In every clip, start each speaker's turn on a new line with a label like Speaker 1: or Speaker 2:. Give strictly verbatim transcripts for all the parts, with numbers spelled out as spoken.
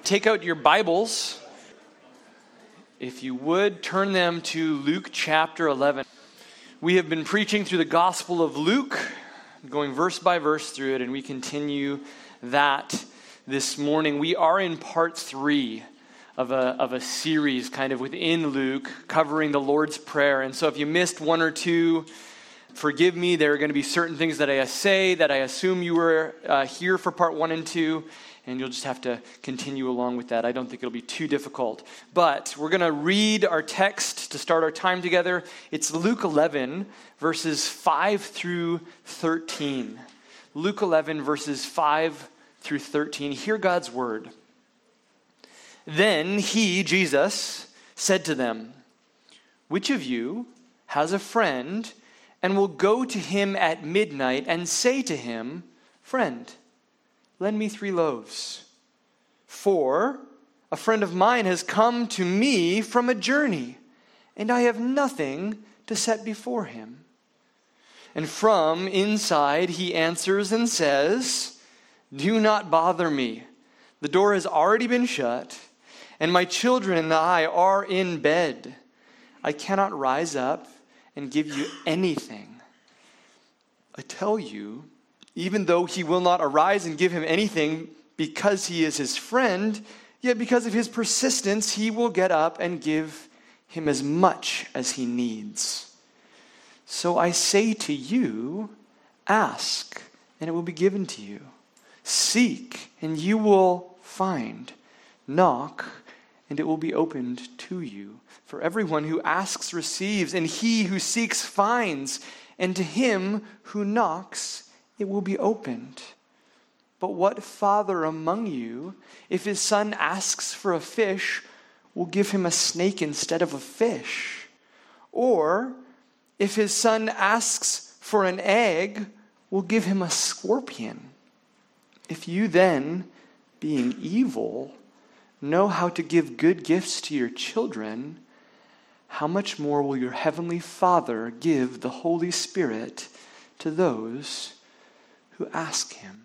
Speaker 1: Take out your Bibles. If you would, turn them to Luke chapter eleven. We have been preaching through the Gospel of Luke, going verse by verse through it, and we continue that this morning. We are in part three of a, of a series kind of within Luke, covering the Lord's Prayer. And so if you missed one or two, forgive me. There are going to be certain things that I say that I assume you were uh, here for part one and two, and you'll just have to continue along with that. I don't think it'll be too difficult. But we're going to read our text to start our time together. It's Luke eleven, verses five through thirteen. Luke eleven, verses five through thirteen. Hear God's word. Then he, Jesus, said to them, "Which of you has a friend and will go to him at midnight and say to him, 'Friend, lend me three loaves. For a friend of mine has come to me from a journey, and I have nothing to set before him.' And from inside he answers and says, 'Do not bother me. The door has already been shut, and my children and I are in bed. I cannot rise up and give you anything. I tell you, even though he will not arise and give him anything because he is his friend, yet because of his persistence, he will get up and give him as much as he needs. So I say to you, ask, and it will be given to you. Seek, and you will find. Knock, and it will be opened to you. For everyone who asks receives, and he who seeks finds, and to him who knocks it will be opened. But what father among you, if his son asks for a fish, will give him a snake instead of a fish? Or if his son asks for an egg, will give him a scorpion? If you then, being evil, know how to give good gifts to your children, how much more will your heavenly Father give the Holy Spirit to those who ask him?'"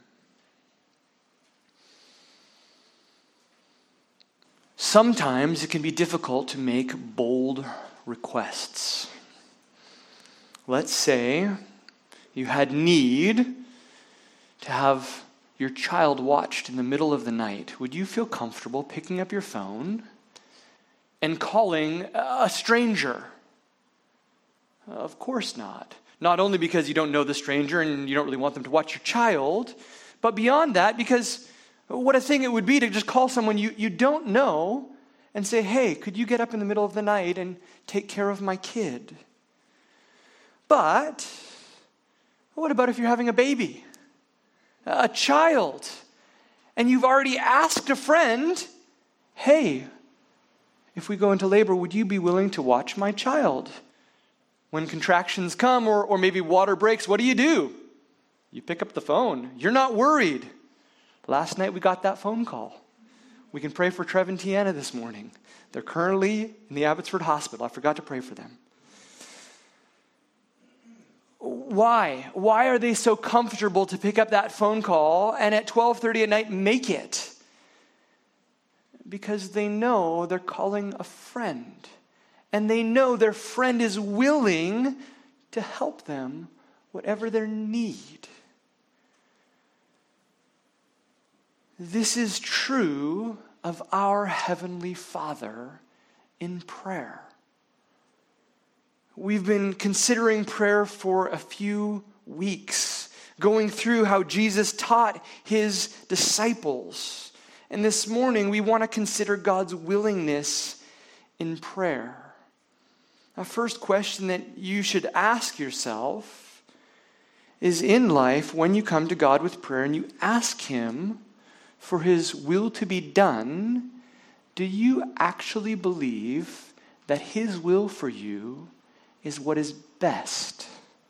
Speaker 1: Sometimes it can be difficult to make bold requests. Let's say you had need to have your child watched in the middle of the night. Would you feel comfortable picking up your phone and calling a stranger? Of course not. Not only because you don't know the stranger and you don't really want them to watch your child, but beyond that, because what a thing it would be to just call someone you, you don't know and say, "Hey, could you get up in the middle of the night and take care of my kid?" But what about if you're having a baby, a child, and you've already asked a friend, "Hey, if we go into labor, would you be willing to watch my child? When contractions come or, or maybe water breaks, what do you do? You pick up the phone. You're not worried." Last night we got that phone call. We can pray for Trev and Tiana this morning. They're currently in the Abbotsford Hospital. I forgot to pray for them. Why? Why are they so comfortable to pick up that phone call and at twelve thirty at night make it? Because they know they're calling a friend. And they know their friend is willing to help them whatever their need. This is true of our Heavenly Father in prayer. We've been considering prayer for a few weeks, going through how Jesus taught his disciples. And this morning, we want to consider God's willingness in prayer. A first question that you should ask yourself is, in life, when you come to God with prayer and you ask him for his will to be done, do you actually believe that his will for you is what is best?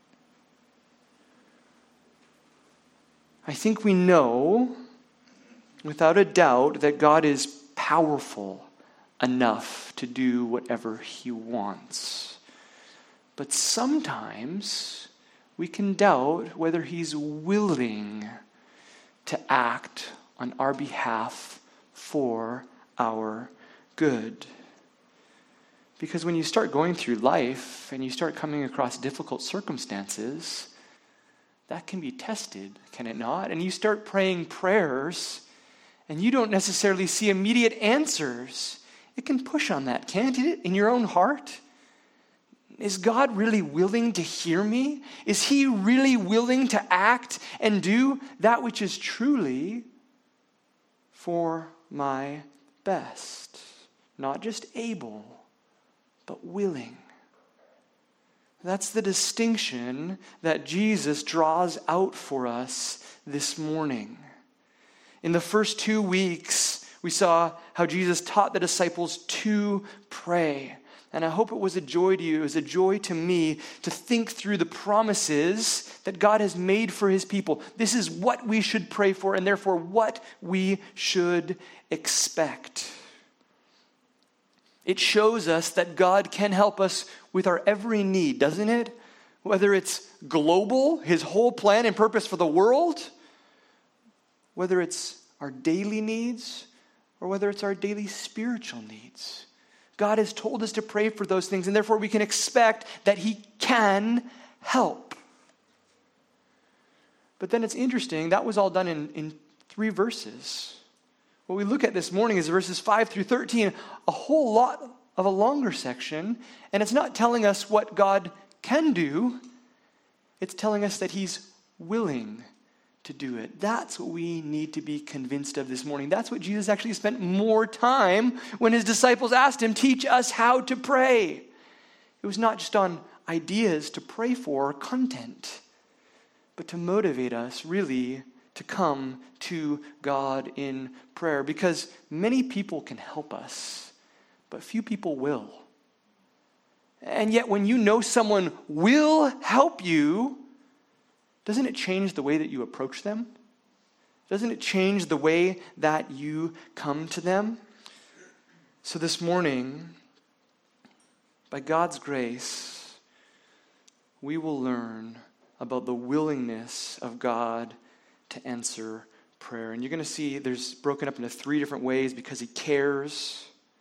Speaker 1: I think we know, without a doubt, that God is powerful enough to do whatever he wants. But sometimes we can doubt whether he's willing to act on our behalf for our good. Because when you start going through life and you start coming across difficult circumstances, that can be tested, can it not? And you start praying prayers and you don't necessarily see immediate answers. It can push on that, can't it? In your own heart. Is God really willing to hear me? Is he really willing to act and do that which is truly for my best? Not just able, but willing. That's the distinction that Jesus draws out for us this morning. In the first two weeks, we saw how Jesus taught the disciples to pray. And I hope it was a joy to you, it was a joy to me to think through the promises that God has made for his people. This is what we should pray for, and therefore what we should expect. It shows us that God can help us with our every need, doesn't it? Whether it's global, his whole plan and purpose for the world, whether it's our daily needs, or whether it's our daily spiritual needs. God has told us to pray for those things, and therefore we can expect that he can help. But then it's interesting, that was all done in, in three verses. What we look at this morning is verses five through thirteen, a whole lot of a longer section, and it's not telling us what God can do, it's telling us that he's willing to do it. That's what we need to be convinced of this morning. That's what Jesus actually spent more time when his disciples asked him, teach us how to pray. It was not just on ideas to pray for, content, but to motivate us really to come to God in prayer. Because many people can help us, but few people will. And yet when you know someone will help you, doesn't it change the way that you approach them? Doesn't it change the way that you come to them? So this morning, by God's grace, we will learn about the willingness of God to answer prayer. And you're going to see there's broken up into three different ways: because he cares,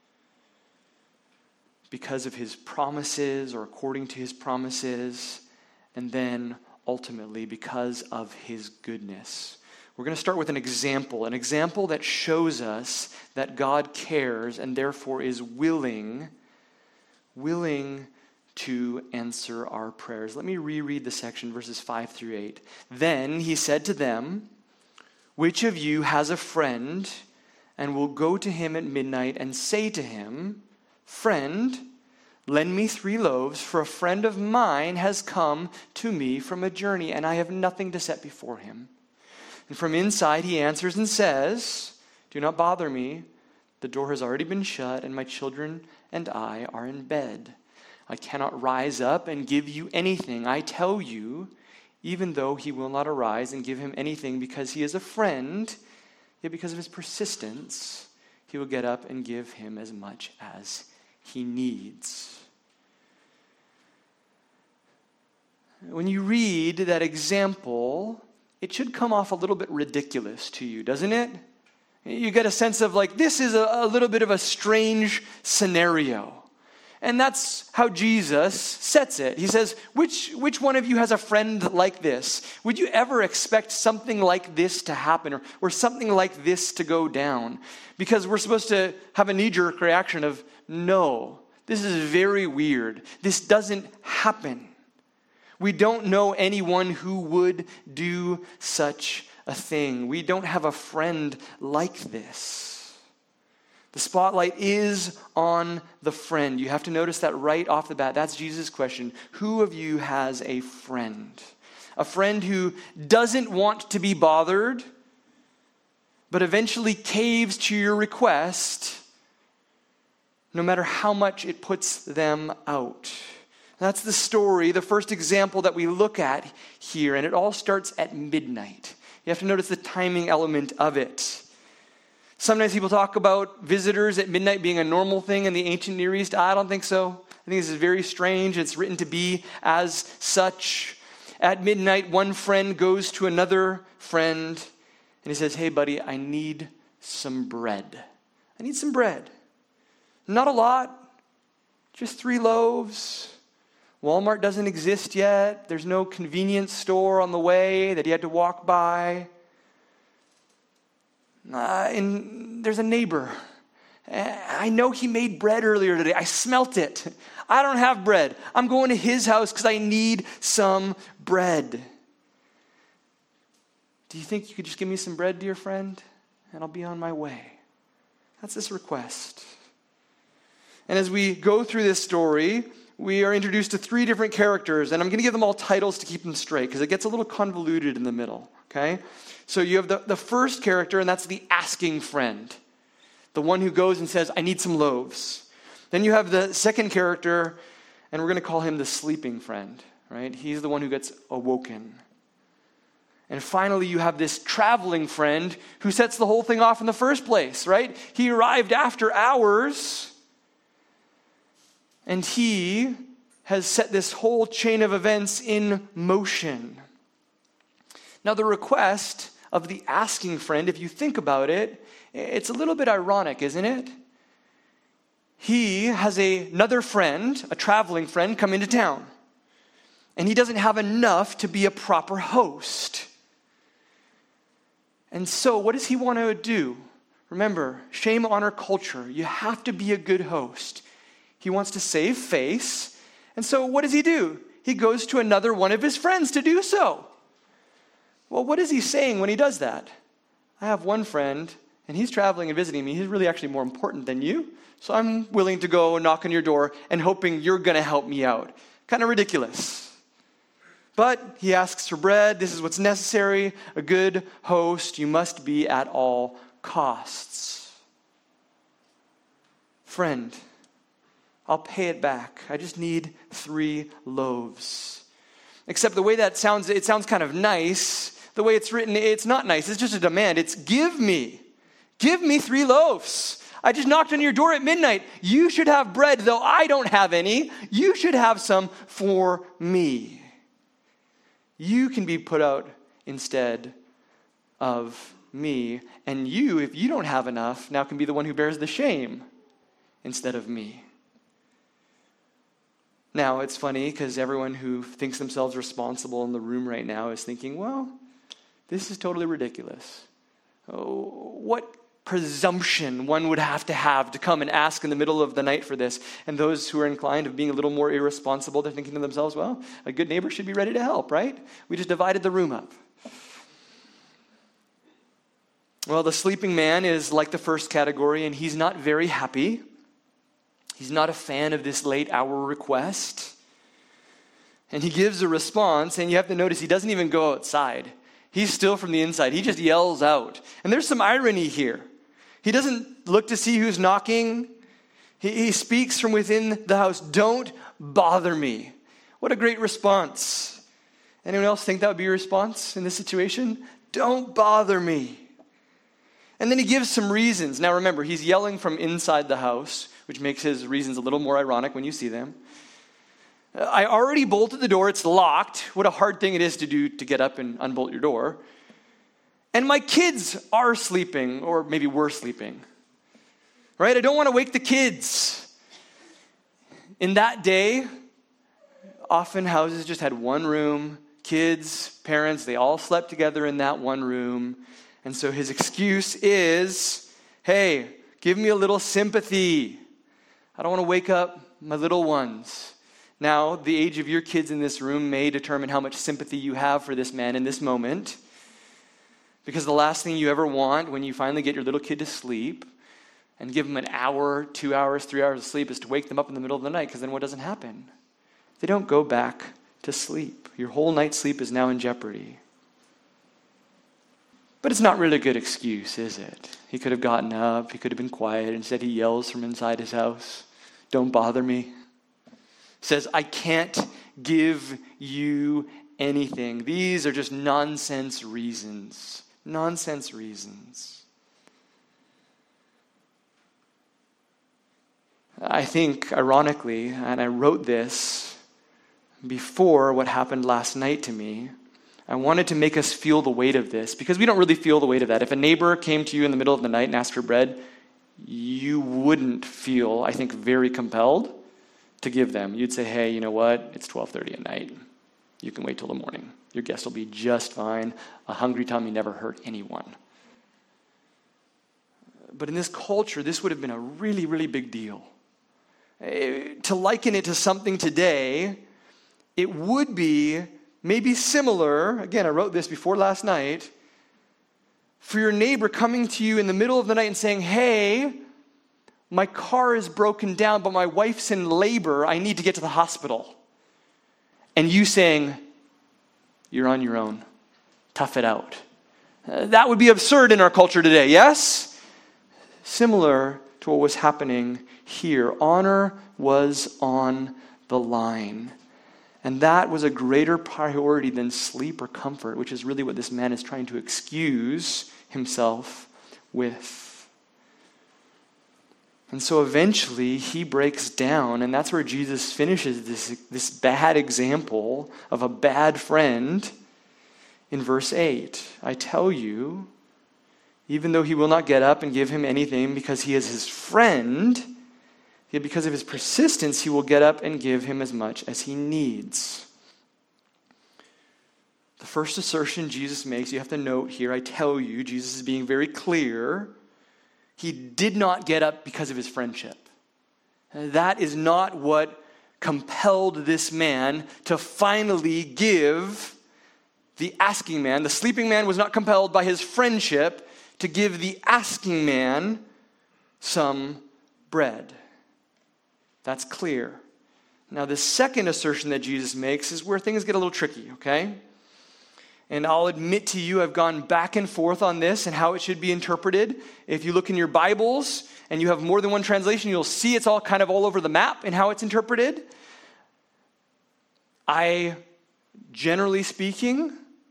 Speaker 1: because of his promises or according to his promises, and then ultimately because of his goodness. We're going to start with an example, an example that shows us that God cares and therefore is willing, willing to answer our prayers. Let me reread the section, verses five through eight. Then he said to them, which of you has a friend and will go to him at midnight and say to him, friend, lend me three loaves, for a friend of mine has come to me from a journey, and I have nothing to set before him. And from inside he answers and says, do not bother me. The door has already been shut, and my children and I are in bed. I cannot rise up and give you anything. I tell you, even though he will not arise and give him anything because he is a friend, yet because of his persistence, he will get up and give him as much as he needs. When you read that example, it should come off a little bit ridiculous to you, doesn't it? You get a sense of like, this is a, a little bit of a strange scenario. And that's how Jesus sets it. He says, which, which one of you has a friend like this? Would you ever expect something like this to happen, or, or something like this to go down? Because we're supposed to have a knee-jerk reaction of, no, this is very weird. This doesn't happen. We don't know anyone who would do such a thing. We don't have a friend like this. The spotlight is on the friend. You have to notice that right off the bat. That's Jesus' question. Who of you has a friend? A friend who doesn't want to be bothered, but eventually caves to your request, no matter how much it puts them out. That's the story, the first example that we look at here, and it all starts at midnight. You have to notice the timing element of it. Sometimes people talk about visitors at midnight being a normal thing in the ancient Near East. I don't think so. I think this is very strange. It's written to be as such. At midnight, one friend goes to another friend, and he says, hey, buddy, I need some bread. I need some bread. Not a lot, just three loaves. Walmart doesn't exist yet. There's no convenience store on the way that he had to walk by. Uh, and there's a neighbor. I know he made bread earlier today. I smelt it. I don't have bread. I'm going to his house because I need some bread. Do you think you could just give me some bread, dear friend? And I'll be on my way. That's this request. And as we go through this story, we are introduced to three different characters, and I'm going to give them all titles to keep them straight because it gets a little convoluted in the middle, okay? So you have the, the first character, and that's the asking friend, the one who goes and says, I need some loaves. Then you have the second character, and we're going to call him the sleeping friend, right? He's the one who gets awoken. And finally, you have this traveling friend who sets the whole thing off in the first place, right? He arrived after hours, and he has set this whole chain of events in motion. Now, the request of the asking friend, if you think about it, it's a little bit ironic, isn't it? He has a, another friend, a traveling friend, come into town. And he doesn't have enough to be a proper host. And so what does he want to do? Remember, shame, honor, culture. You have to be a good host. He wants to save face. And so what does he do? He goes to another one of his friends to do so. Well, what is he saying when he does that? I have one friend, and he's traveling and visiting me. He's really actually more important than you. So I'm willing to go knock on your door and hoping you're going to help me out. Kind of ridiculous. But he asks for bread. This is what's necessary. A good host, you must be at all costs. Friend, I'll pay it back. I just need three loaves. Except the way that sounds, it sounds kind of nice. The way it's written, it's not nice. It's just a demand. It's give me. Give me three loaves. I just knocked on your door at midnight. You should have bread, though I don't have any. You should have some for me. You can be put out instead of me. And you, if you don't have enough, now can be the one who bears the shame instead of me. Now, it's funny because everyone who thinks themselves responsible in the room right now is thinking, well, this is totally ridiculous. Oh, what presumption one would have to have to come and ask in the middle of the night for this. And those who are inclined of being a little more irresponsible, they're thinking to themselves, well, a good neighbor should be ready to help, right? We just divided the room up. Well, the sleeping man is like the first category, and he's not very happy. He's not a fan of this late hour request. And he gives a response, and you have to notice he doesn't even go outside. He's still from the inside. He just yells out. And there's some irony here. He doesn't look to see who's knocking. He, he speaks from within the house. Don't bother me. What a great response. Anyone else think that would be your response in this situation? Don't bother me. And then he gives some reasons. Now remember, he's yelling from inside the house, which makes his reasons a little more ironic when you see them. I already bolted the door. It's locked. What a hard thing it is to do to get up and unbolt your door. And my kids are sleeping, or maybe were sleeping. Right? I don't want to wake the kids. In that day, often houses just had one room. Kids, parents, they all slept together in that one room. And so his excuse is, hey, give me a little sympathy. I don't want to wake up my little ones. Now, the age of your kids in this room may determine how much sympathy you have for this man in this moment. Because the last thing you ever want when you finally get your little kid to sleep and give them an hour, two hours, three hours of sleep is to wake them up in the middle of the night, because then what doesn't happen? They don't go back to sleep. Your whole night's sleep is now in jeopardy. But it's not really a good excuse, is it? He could have gotten up. He could have been quiet. Instead, he yells from inside his house, don't bother me. Says, I can't give you anything. These are just nonsense reasons. Nonsense reasons. I think, ironically, and I wrote this before what happened last night to me, I wanted to make us feel the weight of this, because we don't really feel the weight of that. If a neighbor came to you in the middle of the night and asked for bread, you wouldn't feel, I think, very compelled to give them. You'd say, hey, you know what? It's twelve thirty at night. You can wait till the morning. Your guest will be just fine. A hungry tummy never hurt anyone. But in this culture, this would have been a really, really big deal. To liken it to something today, it would be maybe similar. Again, I wrote this before last night. For your neighbor coming to you in the middle of the night and saying, hey, my car is broken down, but my wife's in labor. I need to get to the hospital. And you saying, you're on your own. Tough it out. Uh, that would be absurd in our culture today, yes? Similar to what was happening here. Honor was on the line. And that was a greater priority than sleep or comfort, which is really what this man is trying to excuse himself with. And so eventually he breaks down, and that's where Jesus finishes this, this bad example of a bad friend in verse eight. I tell you, even though he will not get up and give him anything because he is his friend, yet because of his persistence, he will get up and give him as much as he needs. The first assertion Jesus makes, you have to note here, I tell you, Jesus is being very clear. He did not get up because of his friendship. That is not what compelled this man to finally give the asking man. The sleeping man was not compelled by his friendship to give the asking man some bread. That's clear. Now, the second assertion that Jesus makes is where things get a little tricky, okay? And I'll admit to you, I've gone back and forth on this and how it should be interpreted. If you look in your Bibles and you have more than one translation, you'll see it's all kind of all over the map in how it's interpreted. I, generally speaking,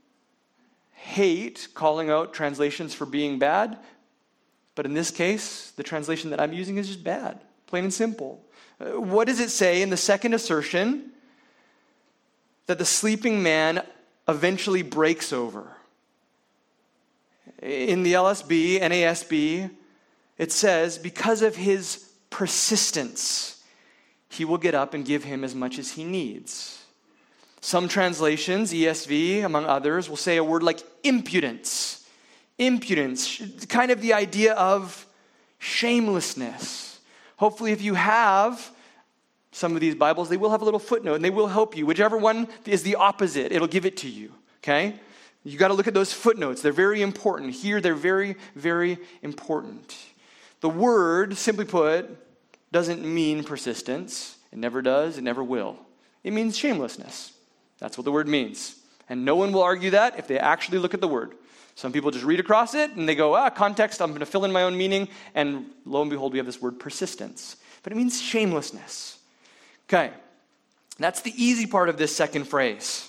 Speaker 1: hate calling out translations for being bad. But in this case, the translation that I'm using is just bad, plain and simple. Uh, what does it say in the second assertion that the sleeping man eventually breaks over? In the L S B, N A S B, it says, because of his persistence, he will get up and give him as much as he needs. Some translations, E S V among others, will say a word like impudence. Impudence, kind of the idea of shamelessness. Hopefully if you have some of these Bibles, they will have a little footnote and they will help you. Whichever one is the opposite, it'll give it to you, okay? You got to look at those footnotes. They're very important. Here, they're very, very important. The word, simply put, doesn't mean persistence. It never does. It never will. It means shamelessness. That's what the word means. And no one will argue that if they actually look at the word. Some people just read across it and they go, ah, context, I'm going to fill in my own meaning. And lo and behold, we have this word persistence. But it means shamelessness. Okay. That's the easy part of this second phrase.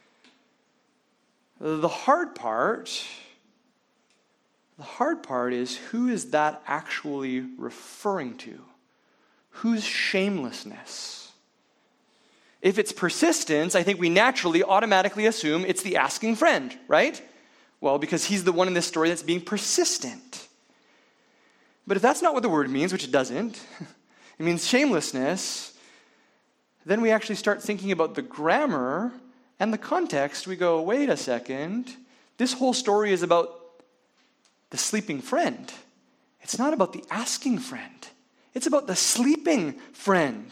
Speaker 1: The hard part, the hard part is, who is that actually referring to? Whose shamelessness? If it's persistence, I think we naturally, automatically assume it's the asking friend, right? Well, because he's the one in this story that's being persistent. But if that's not what the word means, which it doesn't, it means shamelessness, then we actually start thinking about the grammar and the context. We go, wait a second, this whole story is about the sleeping friend. It's not about the asking friend. It's about the sleeping friend.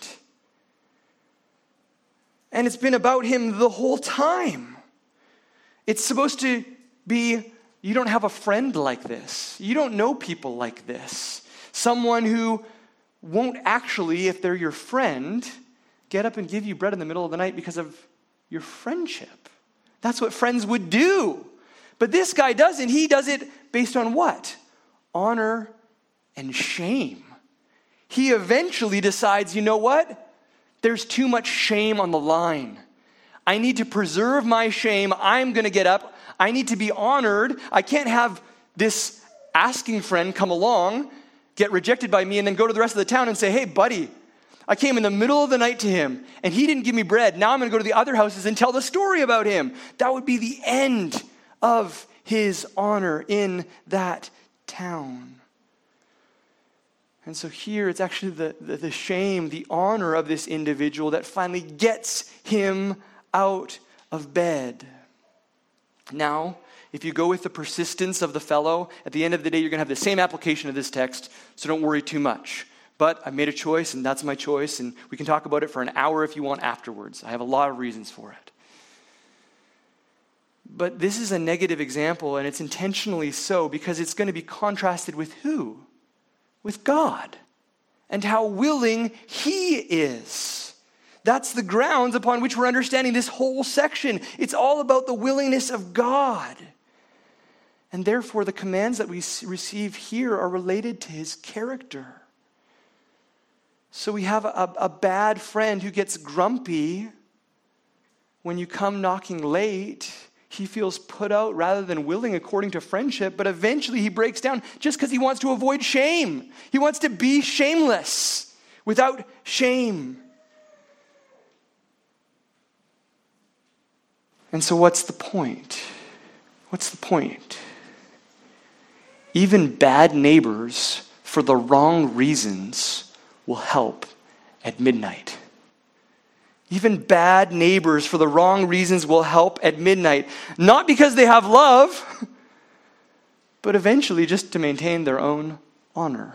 Speaker 1: And it's been about him the whole time. It's supposed to be, you don't have a friend like this. You don't know people like this. Someone who won't actually, if they're your friend, get up and give you bread in the middle of the night because of your friendship. That's what friends would do. But this guy doesn't. He does it based on what? Honor and shame. He eventually decides, you know what? There's too much shame on the line. I need to preserve my shame. I'm going to get up. I need to be honored. I can't have this asking friend come along, get rejected by me, and then go to the rest of the town and say, hey, buddy, I came in the middle of the night to him, and he didn't give me bread. Now I'm going to go to the other houses and tell the story about him. That would be the end of his honor in that town. And so here it's actually the, the, the shame, the honor of this individual that finally gets him out of bed. Now, if you go with the persistence of the fellow, at the end of the day, you're going to have the same application of this text, so don't worry too much. But I made a choice, and that's my choice, and we can talk about it for an hour if you want afterwards. I have a lot of reasons for it. But this is a negative example, and it's intentionally so, because it's going to be contrasted with who? With God, and how willing He is. That's the grounds upon which we're understanding this whole section. It's all about the willingness of God. And therefore, the commands that we receive here are related to His character. So we have a, a bad friend who gets grumpy when you come knocking late. He feels put out rather than willing according to friendship, but eventually he breaks down just because he wants to avoid shame. He wants to be shameless without shame. And so what's the point? What's the point? Even bad neighbors for the wrong reasons will help at midnight. Even bad neighbors for the wrong reasons will help at midnight. Not because they have love, but eventually just to maintain their own honor.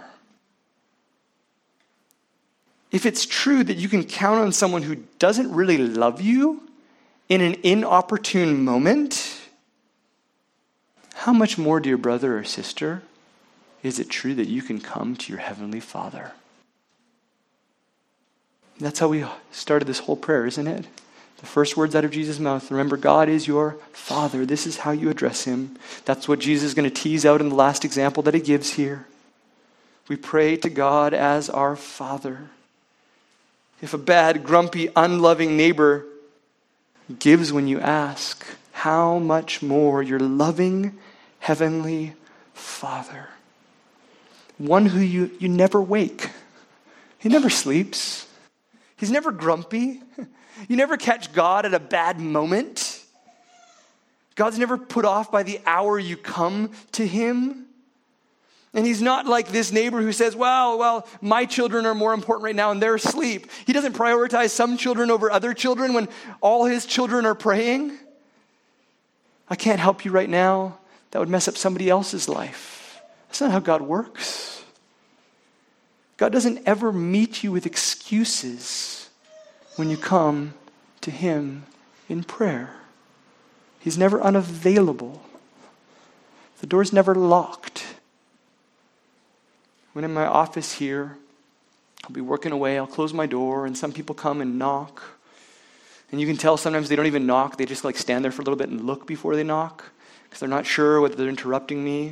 Speaker 1: If it's true that you can count on someone who doesn't really love you in an inopportune moment, how much more, dear brother or sister, is it true that you can come to your Heavenly Father? That's how we started this whole prayer, isn't it? The first words out of Jesus' mouth. Remember, God is your Father. This is how you address Him. That's what Jesus is going to tease out in the last example that He gives here. We pray to God as our Father. If a bad, grumpy, unloving neighbor gives when you ask, how much more your loving Heavenly Father, one who you, you never wake. He never sleeps. He's never grumpy. You never catch God at a bad moment. God's never put off by the hour you come to Him. And He's not like this neighbor who says, well, well, my children are more important right now and they're asleep. He doesn't prioritize some children over other children when all His children are praying. I can't help you right now. That would mess up somebody else's life. That's not how God works. God doesn't ever meet you with excuses when you come to Him in prayer. He's never unavailable. The door's never locked. When in my office here, I'll be working away, I'll close my door, and some people come and knock. And you can tell sometimes they don't even knock, they just like stand there for a little bit and look before they knock, because they're not sure whether they're interrupting me.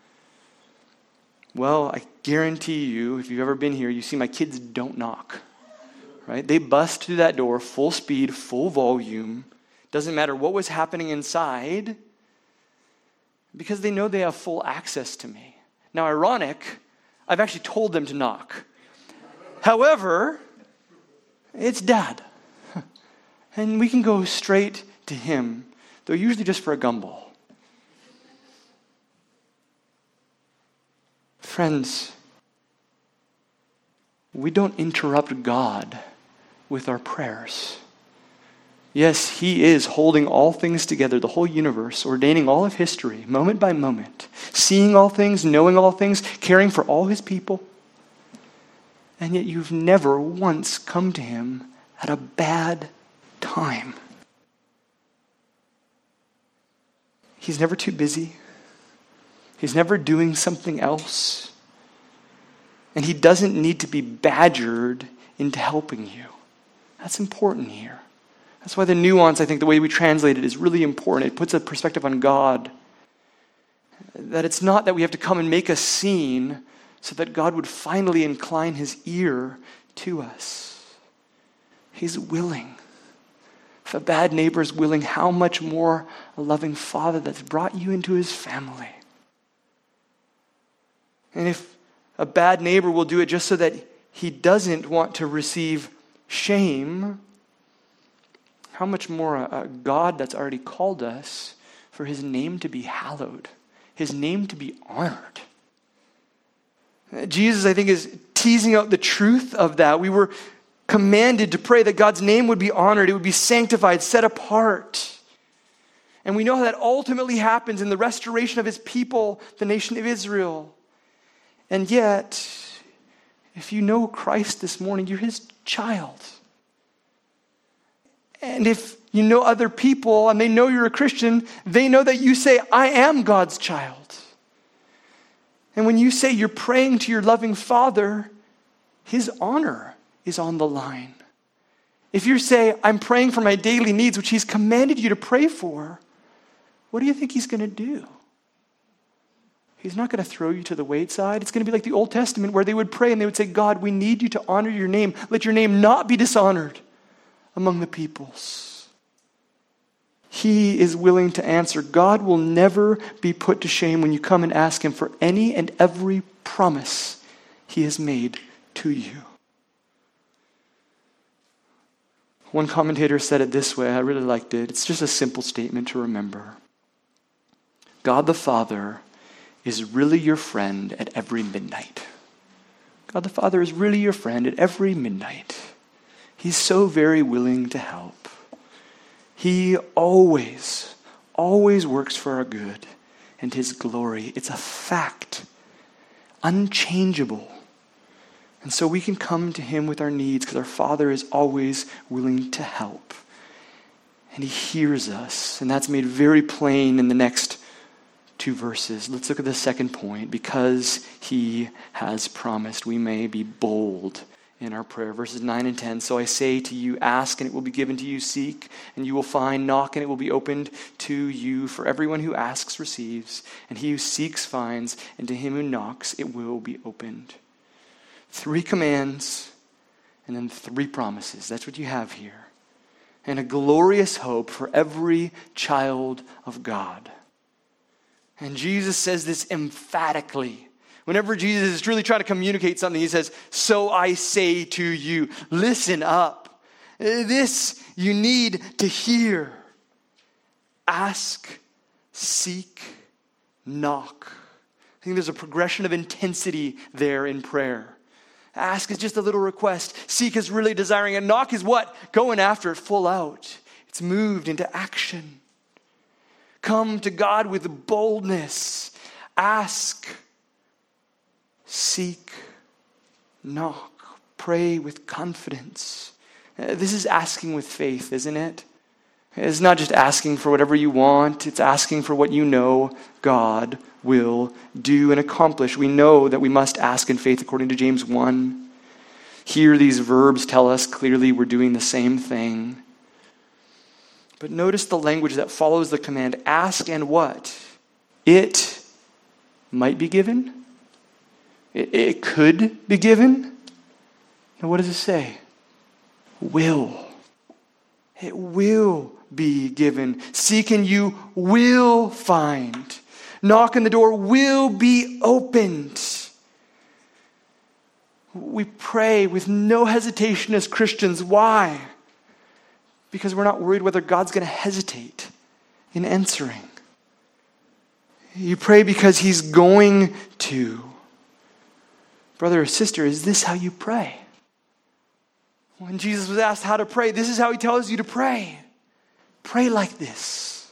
Speaker 1: Well, I guarantee you, if you've ever been here, you see my kids don't knock, right? They bust through that door full speed, full volume. Doesn't matter what was happening inside, because they know they have full access to me. Now, ironic, I've actually told them to knock. However, it's Dad. And we can go straight to Him, though usually just for a gumball. Friends, we don't interrupt God with our prayers. Yes, He is holding all things together, the whole universe, ordaining all of history, moment by moment, seeing all things, knowing all things, caring for all His people. And yet you've never once come to Him at a bad time. He's never too busy. He's never doing something else. And He doesn't need to be badgered into helping you. That's important here. That's why the nuance, I think, the way we translate it is really important. It puts a perspective on God. That it's not that we have to come and make a scene so that God would finally incline His ear to us. He's willing. If a bad neighbor is willing, how much more a loving Father that's brought you into His family. And if a bad neighbor will do it just so that he doesn't want to receive shame, how much more a, a God that's already called us for His name to be hallowed, His name to be honored. Jesus, I think, is teasing out the truth of that. We were commanded to pray that God's name would be honored, it would be sanctified, set apart. And we know how that ultimately happens in the restoration of his people, the nation of Israel. And yet, if you know Christ this morning, you're his child. And if you know other people and they know you're a Christian, they know that you say, I am God's child. And when you say you're praying to your loving Father, his honor is on the line. If you say, I'm praying for my daily needs, which he's commanded you to pray for, what do you think he's going to do? He's not going to throw you to the wayside. It's going to be like the Old Testament where they would pray and they would say, God, we need you to honor your name. Let your name not be dishonored among the peoples. He is willing to answer. God will never be put to shame when you come and ask him for any and every promise he has made to you. One commentator said it this way. I really liked it. It's just a simple statement to remember. God the Father is really your friend at every midnight. God the Father is really your friend at every midnight. He's so very willing to help. He always, always works for our good and his glory. It's a fact, unchangeable. And so we can come to him with our needs because our Father is always willing to help. And he hears us. And that's made very plain in the next two verses. Let's look at the second point. Because he has promised, we may be bold in our prayer. Verses nine and ten. So I say to you, ask and it will be given to you. Seek and you will find. Knock and it will be opened to you. For everyone who asks receives. And he who seeks finds. And to him who knocks it will be opened. Three commands and then three promises. That's what you have here. And a glorious hope for every child of God. And Jesus says this emphatically. Whenever Jesus is truly trying to communicate something, he says, so I say to you, listen up. This you need to hear. Ask, seek, knock. I think there's a progression of intensity there in prayer. Ask is just a little request. Seek is really desiring. And knock is what? Going after it full out. It's moved into action. Come to God with boldness. Ask, seek, knock. Pray with confidence. This is asking with faith, isn't it? It's not just asking for whatever you want. It's asking for what you know God will do and accomplish. We know that we must ask in faith according to James one. Here these verbs tell us clearly we're doing the same thing. But notice the language that follows the command. Ask and what? It might be given. It, it could be given. And what does it say? Will. It will be given. Seek and you will find. Knock and the door will be opened. We pray with no hesitation as Christians. Why? Because we're not worried whether God's going to hesitate in answering. You pray because he's going to. Brother or sister, is this how you pray? When Jesus was asked how to pray, this is how he tells you to pray. Pray like this.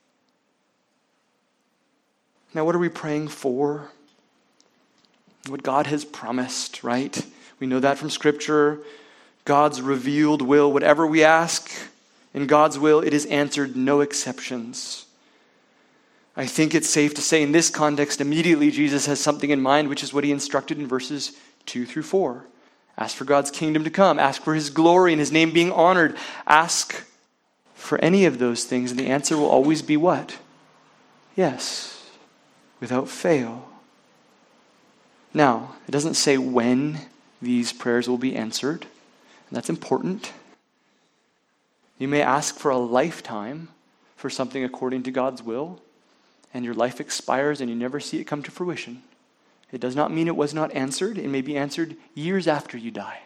Speaker 1: Now, what are we praying for? What God has promised, right? We know that from Scripture. God's revealed will. Whatever we ask in God's will, it is answered, no exceptions. I think it's safe to say in this context, immediately Jesus has something in mind, which is what he instructed in verses two through four. Ask for God's kingdom to come. Ask for his glory and his name being honored. Ask for any of those things, and the answer will always be what? Yes, without fail. Now, it doesn't say when these prayers will be answered, and that's important. You may ask for a lifetime for something according to God's will, and your life expires and you never see it come to fruition. It does not mean it was not answered. It may be answered years after you die.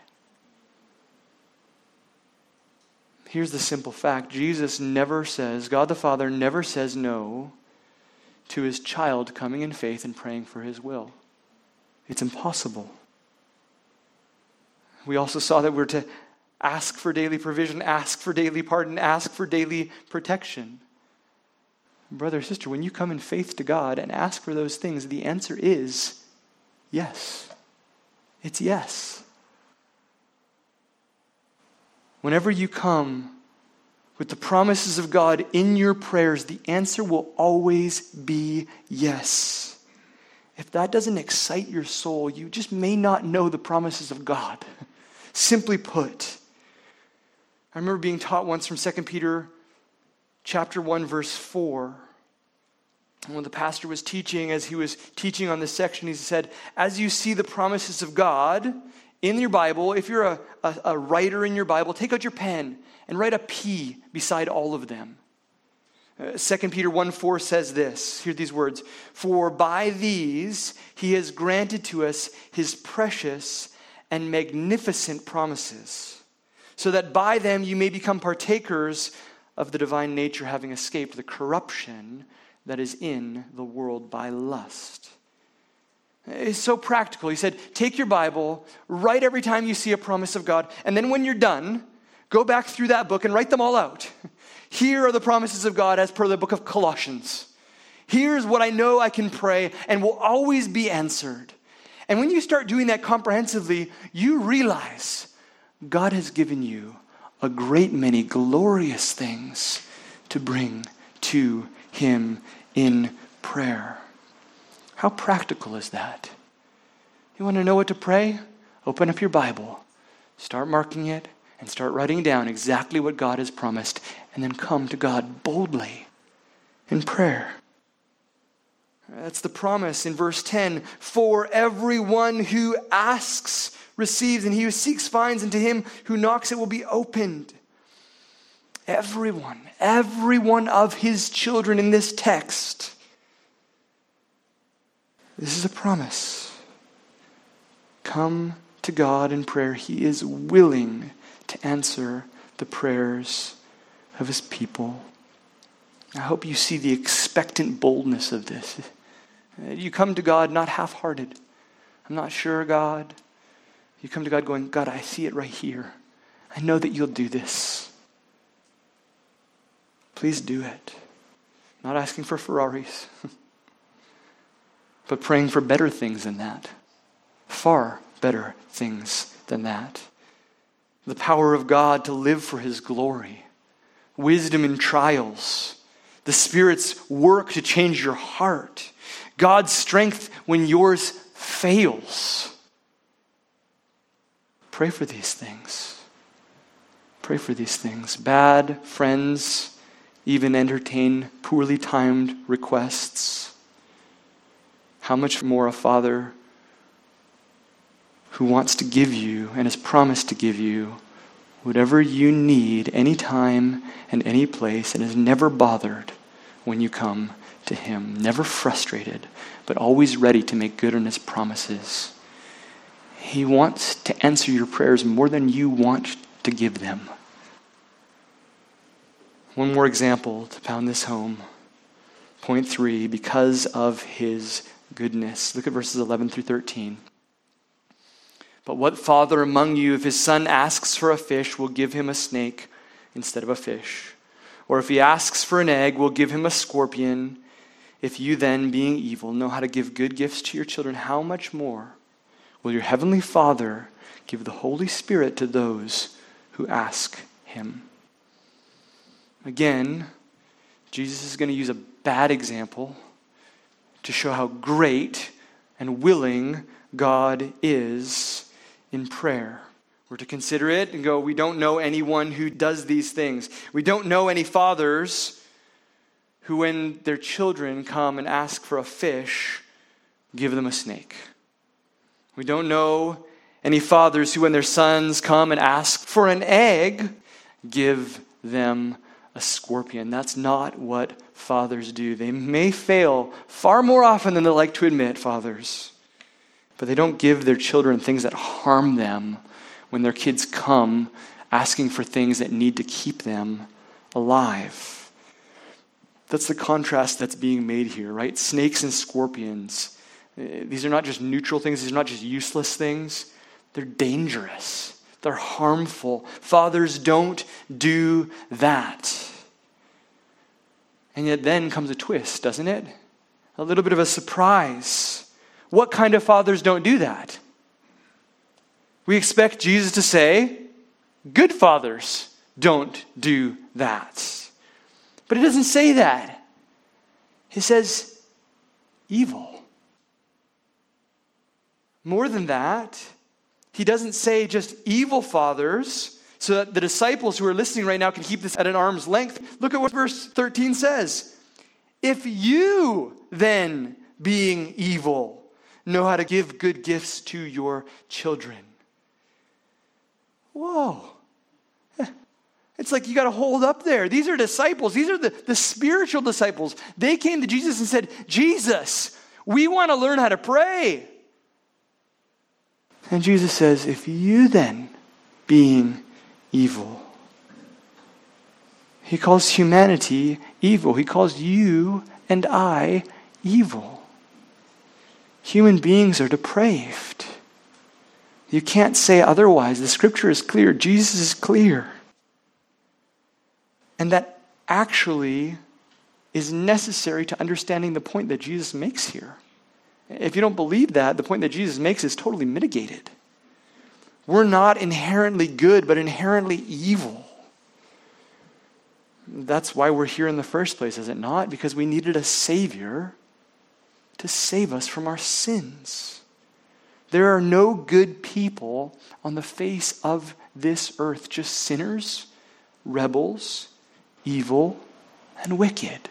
Speaker 1: Here's the simple fact. Jesus never says, God the Father never says no to his child coming in faith and praying for his will. It's impossible. We also saw that we're to ask for daily provision, ask for daily pardon, ask for daily protection. Brother or sister, when you come in faith to God and ask for those things, the answer is yes. It's yes. Whenever you come with the promises of God in your prayers, the answer will always be yes. If that doesn't excite your soul, you just may not know the promises of God. Simply put, I remember being taught once from Second Peter chapter one, verse four. And when the pastor was teaching, as he was teaching on this section, he said, as you see the promises of God in your Bible, if you're a, a, a writer in your Bible, take out your pen and write a P beside all of them. Uh, Second Peter one four says this, hear these words, for by these he has granted to us his precious and magnificent promises, so that by them you may become partakers of the divine nature, having escaped the corruption that is in the world by lust. It's so practical. He said, take your Bible, write every time you see a promise of God, and then when you're done, go back through that book and write them all out. Here are the promises of God as per the book of Colossians. Here's what I know I can pray and will always be answered. And when you start doing that comprehensively, you realize God has given you a great many glorious things to bring to him in prayer. How practical is that? You want to know what to pray? Open up your Bible, start marking it, and start writing down exactly what God has promised, and then come to God boldly in prayer. That's the promise in verse ten. For everyone who asks receives, and he who seeks finds, and to him who knocks it will be opened. Everyone, every one of his children in this text. This is a promise. Come to God in prayer. He is willing to answer the prayers of his people. I hope you see the expectant boldness of this. You come to God not half-hearted. I'm not sure, God. You come to God going, God, I see it right here. I know that you'll do this. Please do it. Not asking for Ferraris, but praying for better things than that. Far better things than that. The power of God to live for his glory. Wisdom in trials. The Spirit's work to change your heart. God's strength when yours fails. Pray for these things. Pray for these things. Bad friends even entertain poorly timed requests. How much more a Father who wants to give you and has promised to give you whatever you need, anytime and any place, and is never bothered when you come to him. Never frustrated, but always ready to make good on his promises. He wants to answer your prayers more than you want to give them. One more example to pound this home. Point three, because of his goodness. Look at verses eleven through thirteen. But what father among you, if his son asks for a fish, will give him a snake instead of a fish? Or if he asks for an egg, will give him a scorpion? If you then, being evil, know how to give good gifts to your children, how much more will your heavenly Father give the Holy Spirit to those who ask him? Again, Jesus is going to use a bad example to show how great and willing God is in prayer. We're to consider it and go, we don't know anyone who does these things. We don't know any fathers who, when their children come and ask for a fish, give them a snake. We don't know any fathers who, when their sons come and ask for an egg, give them a scorpion. That's not what fathers do. They may fail far more often than they like to admit, fathers. But they don't give their children things that harm them when their kids come asking for things that need to keep them alive. That's the contrast that's being made here, right? Snakes and scorpions. These are not just neutral things. These are not just useless things. They're dangerous. They're harmful. Fathers, don't do that. And yet then comes a twist, doesn't it? A little bit of a surprise. What kind of fathers don't do that? We expect Jesus to say, good fathers don't do that. But it doesn't say that. He says, evil. More than that, he doesn't say just evil fathers, so that the disciples who are listening right now can keep this at an arm's length. Look at what verse thirteen says. If you then, being evil, know how to give good gifts to your children. Whoa. It's like you got to hold up there. These are disciples. These are the, the spiritual disciples. They came to Jesus and said, Jesus, we want to learn how to pray. And Jesus says, if you then, being evil. He calls humanity evil. He calls you and I evil. Human beings are depraved. You can't say otherwise. The scripture is clear. Jesus is clear. And that actually is necessary to understanding the point that Jesus makes here. If you don't believe that, the point that Jesus makes is totally mitigated. We're not inherently good, but inherently evil. That's why we're here in the first place, is it not? Because we needed a Savior to save us from our sins. There are no good people on the face of this earth, just sinners, rebels, evil, and wicked.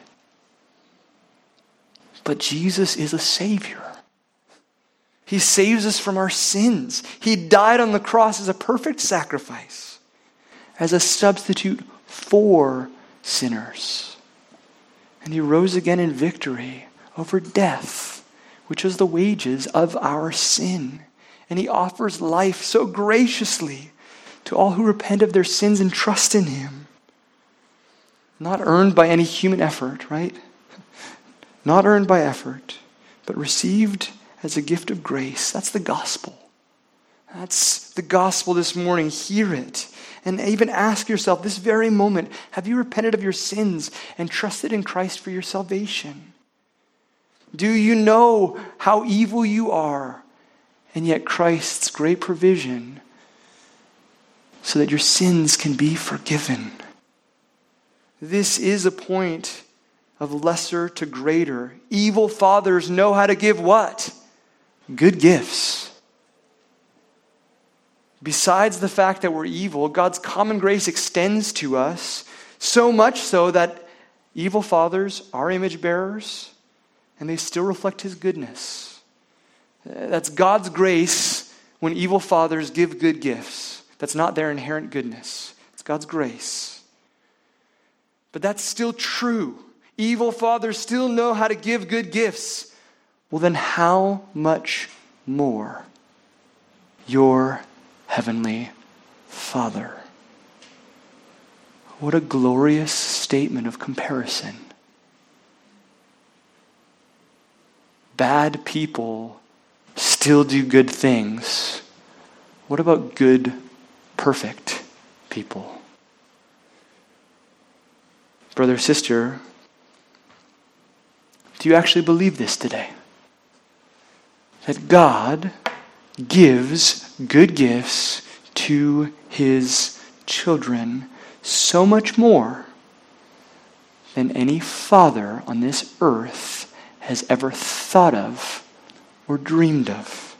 Speaker 1: But Jesus is a Savior. He saves us from our sins. He died on the cross as a perfect sacrifice, as a substitute for sinners. And he rose again in victory over death, which is the wages of our sin. And he offers life so graciously to all who repent of their sins and trust in him. Not earned by any human effort, right? Not earned by effort, but received as a gift of grace. That's the gospel. That's the gospel this morning. Hear it. And even ask yourself this very moment, have you repented of your sins and trusted in Christ for your salvation? Do you know how evil you are, and yet Christ's great provision so that your sins can be forgiven? This is a point of lesser to greater. Evil fathers know how to give what? Good gifts. Besides the fact that we're evil, God's common grace extends to us, so much so that evil fathers are image bearers, and they still reflect his goodness. That's God's grace when evil fathers give good gifts. That's not their inherent goodness. It's God's grace. But that's still true. Evil fathers still know how to give good gifts. Well, then how much more your Heavenly Father? What a glorious statement of comparison. Bad people still do good things. What about good, perfect people? Brother, sister, do you actually believe this today? That God gives good gifts to his children so much more than any father on this earth has ever thought of or dreamed of.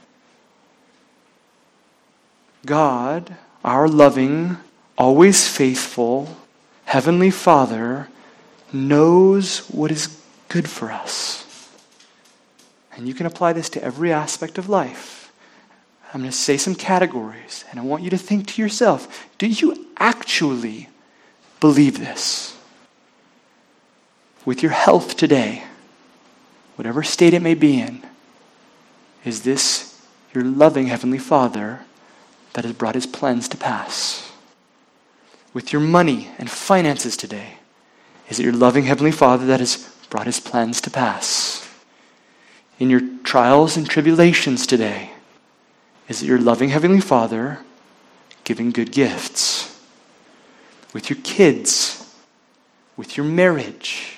Speaker 1: God, our loving, always faithful, Heavenly Father, knows what is good for us. And you can apply this to every aspect of life. I'm going to say some categories, and I want you to think to yourself, do you actually believe this? With your health today, whatever state it may be in, is this your loving Heavenly Father that has brought his plans to pass? With your money and finances today, is it your loving Heavenly Father that has brought his plans to pass? in your trials and tribulations today is that your loving Heavenly Father giving good gifts with your kids, with your marriage.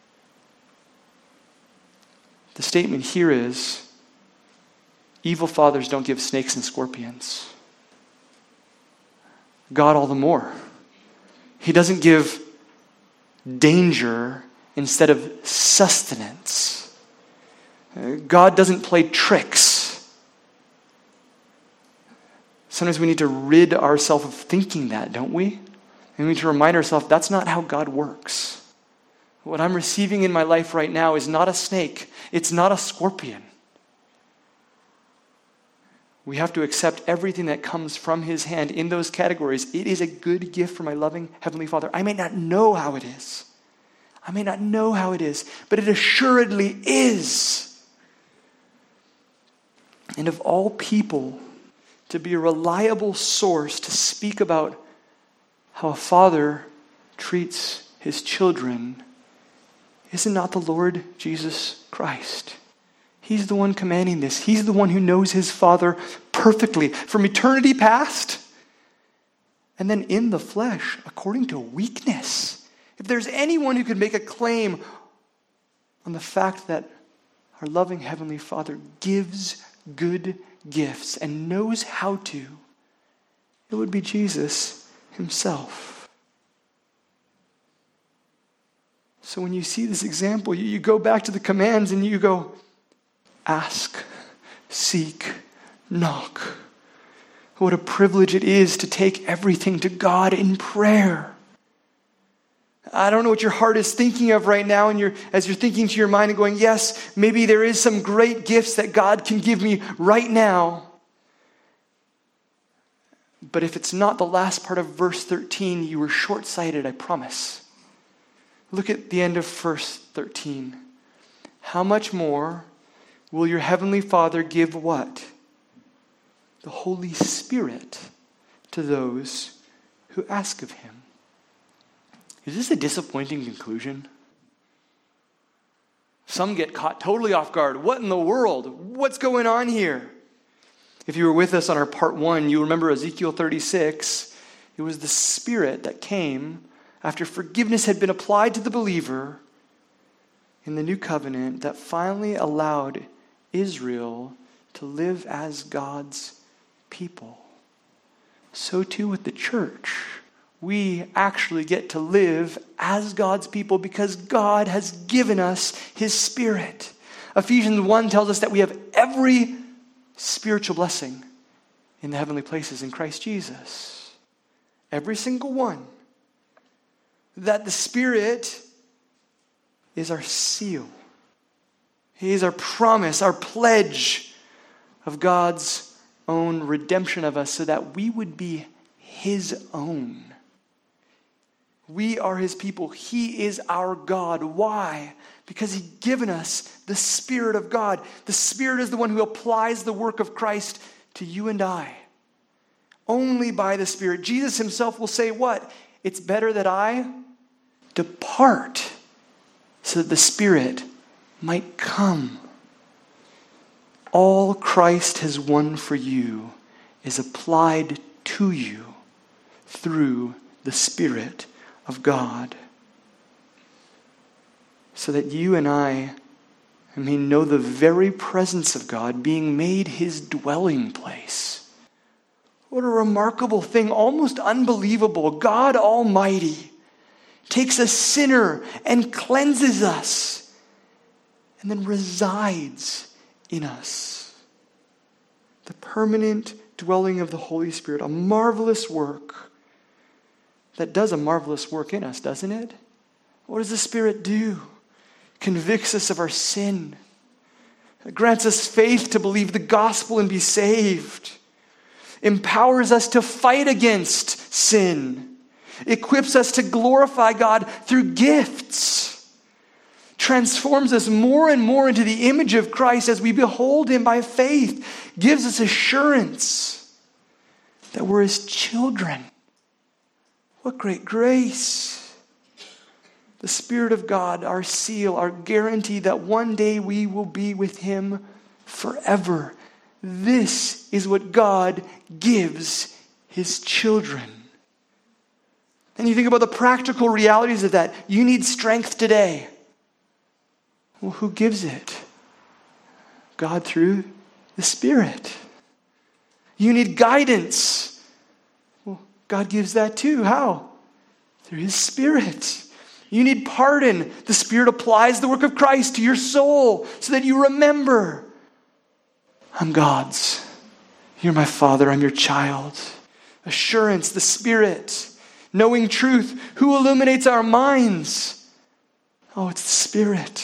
Speaker 1: The statement here is, evil fathers don't give snakes and scorpions. God all the more. He doesn't give danger instead of sustenance. God doesn't play tricks. Sometimes we need to rid ourselves of thinking that, don't we? And we need to remind ourselves that's not how God works. What I'm receiving in my life right now is not a snake. It's not a scorpion. We have to accept everything that comes from his hand in those categories. It is a good gift from my loving Heavenly Father. I may not know how it is. I may not know how it is, but it assuredly is. And of all people, to be a reliable source to speak about how a father treats his children, is it not the Lord Jesus Christ? He's the one commanding this. He's the one who knows his Father perfectly from eternity past. And then in the flesh, according to weakness. If there's anyone who could make a claim on the fact that our loving Heavenly Father gives good gifts and knows how to, it would be Jesus himself. So when you see this example, you, you go back to the commands and you go, ask, seek, knock. What a privilege it is to take everything to God in prayer. I don't know what your heart is thinking of right now, and you're, as you're thinking to your mind and going, yes, maybe there is some great gifts that God can give me right now. But if it's not the last part of verse thirteen, you were short-sighted, I promise. Look at the end of verse thirteen. How much more will your Heavenly Father give what? The Holy Spirit to those who ask of him. Is this a disappointing conclusion? Some get caught totally off guard. What in the world? What's going on here? If you were with us on our part one, you remember Ezekiel thirty-six. It was the Spirit that came after forgiveness had been applied to the believer in the new covenant that finally allowed Israel to live as God's people. So too with the church. We actually get to live as God's people because God has given us his Spirit. Ephesians one tells us that we have every spiritual blessing in the heavenly places in Christ Jesus. Every single one. That the Spirit is our seal. He is our promise, our pledge of God's own redemption of us so that we would be his own. We are his people. He is our God. Why? Because he's given us the Spirit of God. The Spirit is the one who applies the work of Christ to you and I. Only by the Spirit. Jesus himself will say what? It's better that I depart so that the Spirit might come. All Christ has won for you is applied to you through the Spirit of God. So that you and I may know the very presence of God being made his dwelling place. What a remarkable thing, almost unbelievable. God Almighty takes a sinner and cleanses us and then resides in us. The permanent dwelling of the Holy Spirit, a marvelous work that does a marvelous work in us, doesn't it? What does the Spirit do? Convicts us of our sin. It grants us faith to believe the gospel and be saved. Empowers us to fight against sin. Equips us to glorify God through gifts. Transforms us more and more into the image of Christ as we behold him by faith. Gives us assurance that we're his children. What great grace. The Spirit of God, our seal, our guarantee that one day we will be with him forever. This is what God gives his children. And you think about the practical realities of that. You need strength today. Well, who gives it? God through the Spirit. You need guidance. Well, God gives that too. How? Through his Spirit. You need pardon. The Spirit applies the work of Christ to your soul so that you remember, I'm God's. You're my Father. I'm your child. Assurance, the Spirit. Knowing truth. Who illuminates our minds? Oh, it's the Spirit.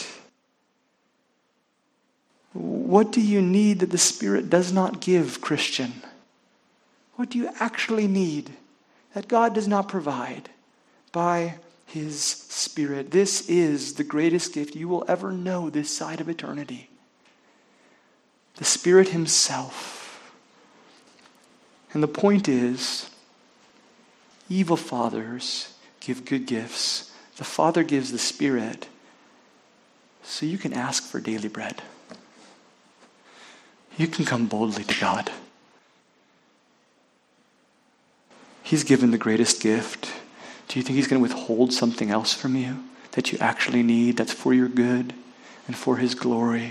Speaker 1: What do you need that the Spirit does not give, Christian? What do you actually need that God does not provide by his Spirit? This is the greatest gift you will ever know this side of eternity. The Spirit himself. And the point is, evil fathers give good gifts. The Father gives the Spirit so you can ask for daily bread. You can come boldly to God. He's given the greatest gift. Do you think he's going to withhold something else from you that you actually need, that's for your good and for his glory?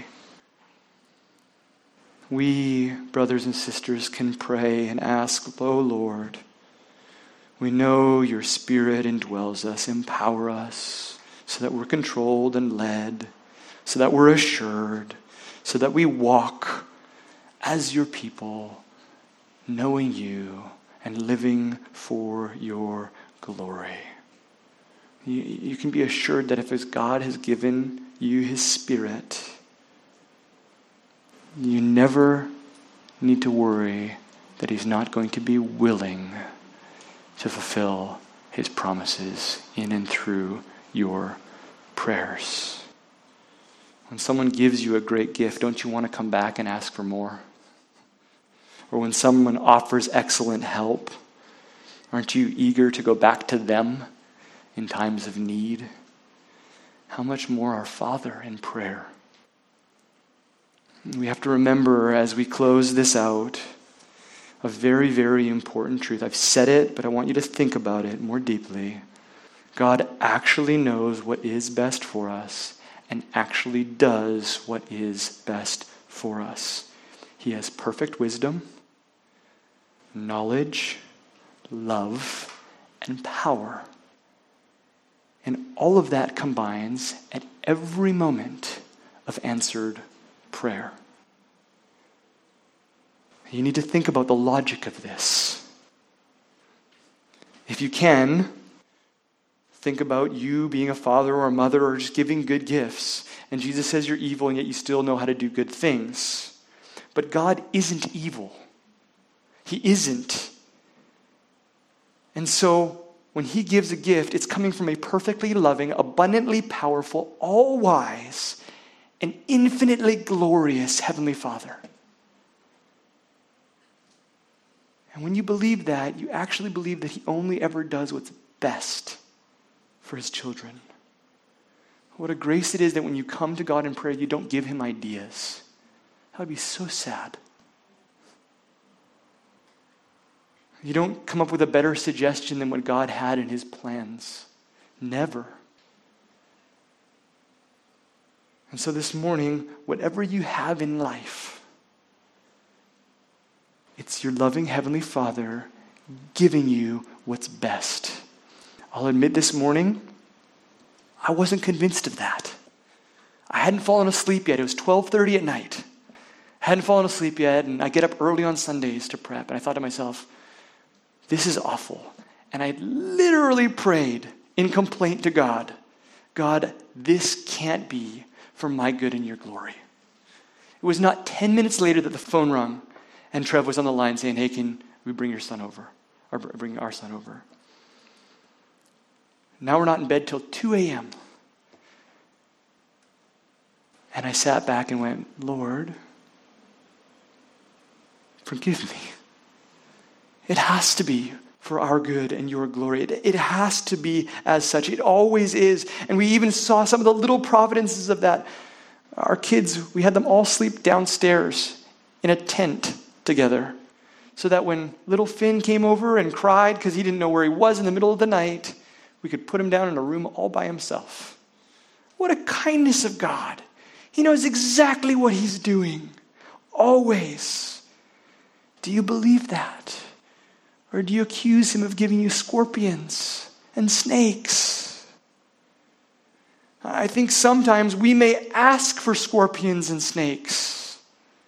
Speaker 1: We, brothers and sisters, can pray and ask, oh Lord, we know your Spirit indwells us, empower us so that we're controlled and led, so that we're assured, so that we walk as your people, knowing you and living for your glory. You, you can be assured that if as God has given you his Spirit, you never need to worry that he's not going to be willing to fulfill his promises in and through your prayers. When someone gives you a great gift, don't you want to come back and ask for more? Or when someone offers excellent help, aren't you eager to go back to them in times of need? How much more our Father in prayer? We have to remember as we close this out a very, very important truth. I've said it, but I want you to think about it more deeply. God actually knows what is best for us and actually does what is best for us. He has perfect wisdom, knowledge, love, and power. And all of that combines at every moment of answered prayer. You need to think about the logic of this. If you can, think about you being a father or a mother or just giving good gifts. And Jesus says you're evil and yet you still know how to do good things. But God isn't evil. He isn't. And so when he gives a gift, it's coming from a perfectly loving, abundantly powerful, all-wise, and infinitely glorious Heavenly Father. And when you believe that, you actually believe that he only ever does what's best for his children. What a grace it is that when you come to God in prayer, you don't give him ideas. That would be so sad. You don't come up with a better suggestion than what God had in his plans. Never. And so this morning, whatever you have in life, it's your loving Heavenly Father giving you what's best. I'll admit this morning, I wasn't convinced of that. I hadn't fallen asleep yet. It was twelve thirty at night. I hadn't fallen asleep yet, and I get up early on Sundays to prep, and I thought to myself, this is awful. And I literally prayed in complaint to God, God, this can't be for my good and your glory. It was not ten minutes later that the phone rung, and Trev was on the line saying, hey, can we bring your son over? Or bring our son over? Now we're not in bed till two a.m. And I sat back and went, Lord, forgive me. It has to be for our good and your glory. It, it has to be as such. It always is. And we even saw some of the little providences of that. Our kids, we had them all sleep downstairs in a tent together, so that when little Finn came over and cried because he didn't know where he was in the middle of the night, we could put him down in a room all by himself. What a kindness of God. He knows exactly what he's doing. Always. Do you believe that? Or do you accuse him of giving you scorpions and snakes? I think sometimes we may ask for scorpions and snakes,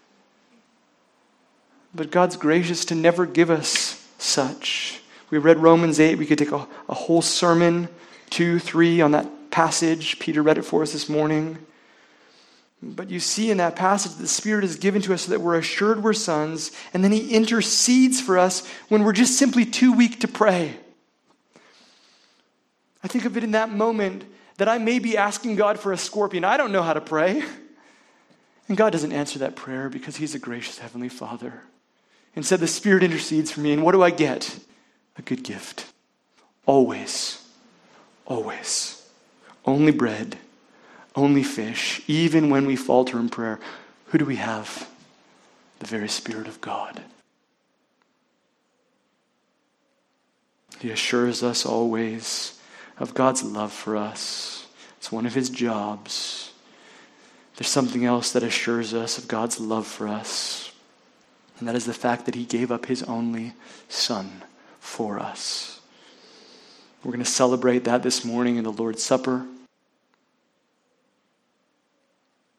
Speaker 1: but God's gracious to never give us such. We read Romans eight. We could take a, a whole sermon, two, three, on that passage. Peter read it for us this morning. But you see in that passage, the Spirit is given to us so that we're assured we're sons, and then he intercedes for us when we're just simply too weak to pray. I think of it in that moment that I may be asking God for a scorpion. I don't know how to pray. And God doesn't answer that prayer because he's a gracious Heavenly Father. Instead, the Spirit intercedes for me, and what do I get? A good gift. Always. Always. Only bread. Only fish. Even when we falter in prayer, who do we have? The very Spirit of God. He assures us always of God's love for us. It's one of his jobs. There's something else that assures us of God's love for us, and that is the fact that he gave up his only Son for us. We're going to celebrate that this morning in the Lord's Supper.